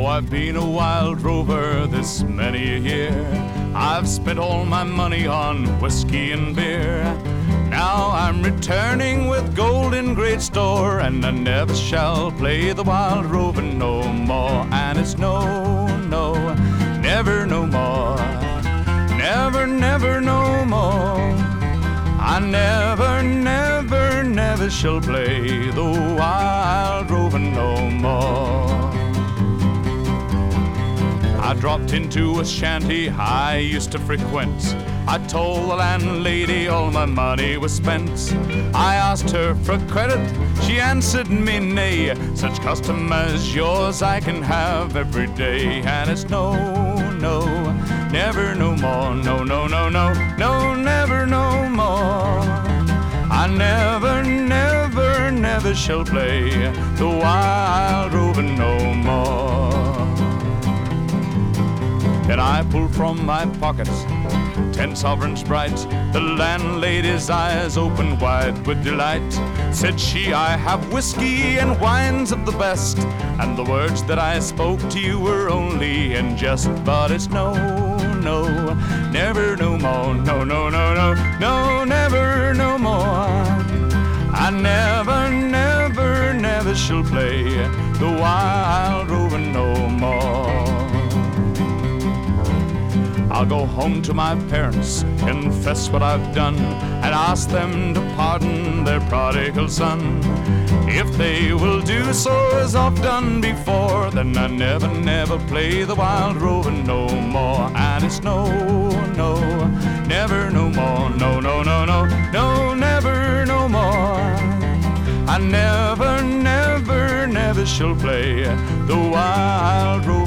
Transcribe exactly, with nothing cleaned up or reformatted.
I've been a wild rover this many a year. I've spent all my money on whiskey and beer. Now I'm returning with gold in great store, and I never shall play the wild roving no more. And it's no, no, never no more. Never, never no more. I never, never, never shall play the wild roving no more. I dropped into a shanty I used to frequent. I told the landlady all my money was spent. I asked her for credit, she answered me nay. Such custom as yours I can have every day. And it's no, no, never no more. No, no, no, no, no, never no more. I never, never, never shall play the wild roving no more. Then I pulled from my pockets ten sovereigns bright. The landlady's eyes opened wide with delight. Said she, I have whiskey and wines of the best, and the words that I spoke to you were only in jest. But it's no, no, never no more. No, no, no, no, no, never no more. I never, never, never shall play the wild roving no more. I'll go home to my parents, confess what I've done, and ask them to pardon their prodigal son. If they will do so as I've done before, then I never, never play the wild roving no more. And it's no, no, never no more. No, no, no, no, no, never no more. I never, never, never shall play the wild roving